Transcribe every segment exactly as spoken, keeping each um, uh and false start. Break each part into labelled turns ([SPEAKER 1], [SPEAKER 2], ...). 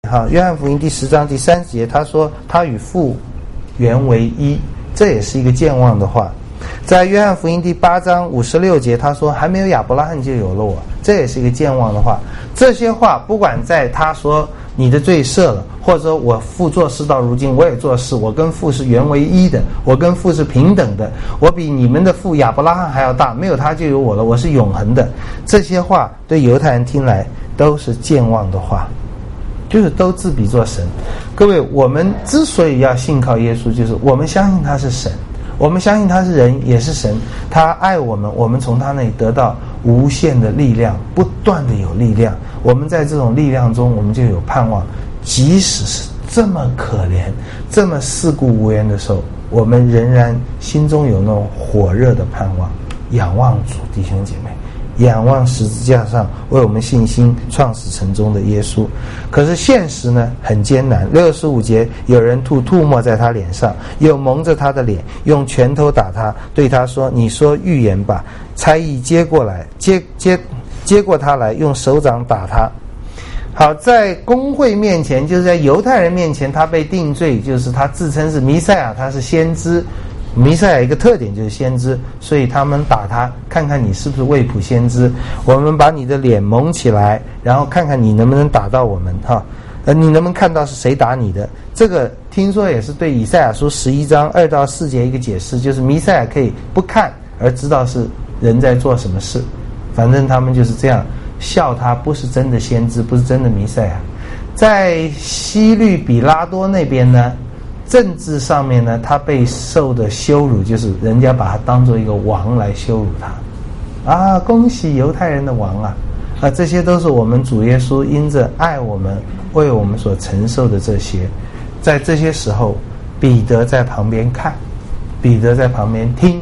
[SPEAKER 1] 哈，约翰福音第十章第三十节，他说他与父原为一，这也是一个健忘的话。在约翰福音第八章五十六节，他说还没有亚伯拉罕就有了我，这也是一个健忘的话。这些话不管在他说你的罪赦了，或者说我父做事到如今我也做事，我跟父是原为一的，我跟父是平等的，我比你们的父亚伯拉罕还要大，没有他就有我了，我是永恒的。这些话对犹太人听来都是健忘的话，就是都自比作神。各位，我们之所以要信靠耶稣，就是我们相信他是神，我们相信他是人也是神，他爱我们，我们从他那里得到无限的力量，不断的有力量，我们在这种力量中我们就有盼望。即使是这么可怜这么世故无援的时候，我们仍然心中有那种火热的盼望。仰望主，弟兄姐妹，仰望十字架上为我们信心创始成终的耶稣。可是现实呢很艰难。六十五节，有人吐吐沫在他脸上，又蒙着他的脸，用拳头打他，对他说，你说预言吧。差役接过来接接接过他来，用手掌打他。好，在公会面前，就是在犹太人面前，他被定罪，就是他自称是弥赛亚，他是先知。弥赛亚一个特点就是先知，所以他们打他，看看你是不是未卜先知。我们把你的脸蒙起来，然后看看你能不能打到我们哈，呃，你能不能看到是谁打你的？这个听说也是对以赛亚书十一章二到四节一个解释，就是弥赛亚可以不看而知道是人在做什么事。反正他们就是这样笑他不是真的先知，不是真的弥赛亚。在西律比拉多那边呢，政治上面呢，他被受的羞辱就是人家把他当作一个王来羞辱他啊！恭喜犹太人的王啊！啊，这些都是我们主耶稣因着爱我们为我们所承受的这些。在这些时候，彼得在旁边看，彼得在旁边听。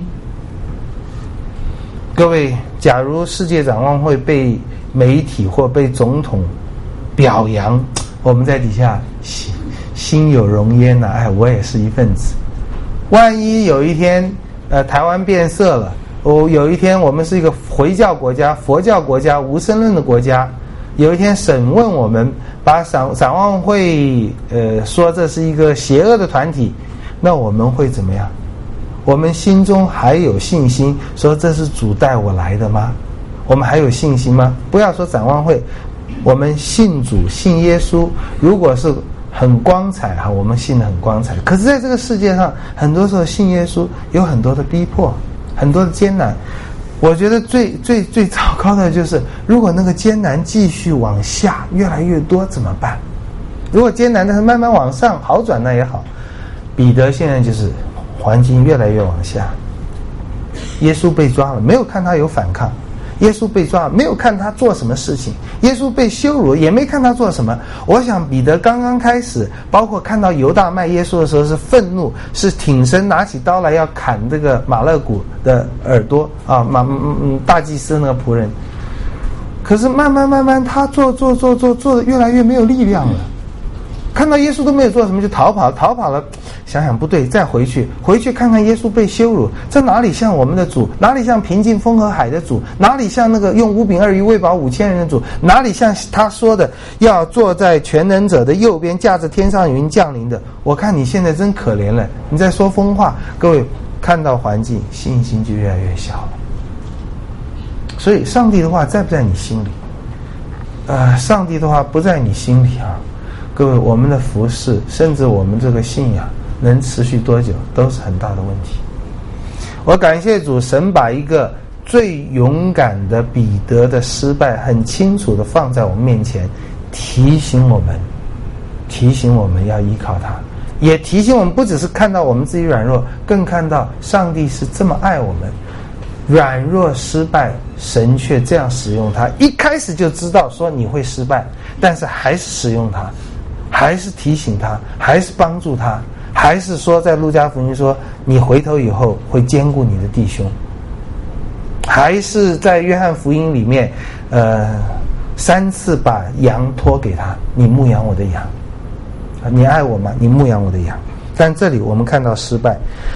[SPEAKER 1] 各位，假如世界展望会被媒体或被总统表扬，我们在底下心心有荣焉呐、啊！哎，我也是一份子。万一有一天，呃，台湾变色了，哦，有一天我们是一个回教国家、佛教国家、无神论的国家，有一天审问我们，把展展望会呃说这是一个邪恶的团体，那我们会怎么样？我们心中还有信心说这是主带我来的吗？我们还有信心吗？不要说展望会，我们信主信耶稣，如果是很光彩哈，我们信得很光彩。可是在这个世界上，很多时候信耶稣有很多的逼迫，很多的艰难。我觉得最最最糟糕的就是，如果那个艰难继续往下越来越多怎么办？如果艰难但是慢慢往上好转那也好。彼得现在就是环境越来越往下，耶稣被抓了，没有看他有反抗。耶稣被抓，没有看他做什么事情；耶稣被羞辱，也没看他做什么。我想彼得刚刚开始，包括看到犹大卖耶稣的时候，是愤怒，是挺身拿起刀来要砍这个马勒古的耳朵啊，马嗯大祭司那个仆人。可是慢慢慢慢，他做做做做做的越来越没有力量了。看到耶稣都没有做什么就逃跑，逃跑了，想想不对，再回去，回去看看耶稣被羞辱，这哪里像我们的主？哪里像平静风和海的主？哪里像那个用五饼二鱼喂饱五千人的主？哪里像他说的要坐在全能者的右边，驾着天上云降临的？我看你现在真可怜了，你在说疯话。各位看到环境，信心就越来越小了。所以上帝的话在不在你心里？呃，上帝的话不在你心里啊。各位，我们的服事，甚至我们这个信仰能持续多久，都是很大的问题。我感谢主，神把一个最勇敢的彼得的失败很清楚的放在我们面前，提醒我们提醒我们要依靠他，也提醒我们不只是看到我们自己软弱，更看到上帝是这么爱我们。软弱失败，神却这样使用他，一开始就知道说你会失败，但是还是使用他，还是提醒他，还是帮助他，还是说在路加福音说你回头以后会兼顾你的弟兄，还是在约翰福音里面呃三次把羊托给他，你牧养我的羊，你爱我吗？你牧养我的羊。但这里我们看到失败。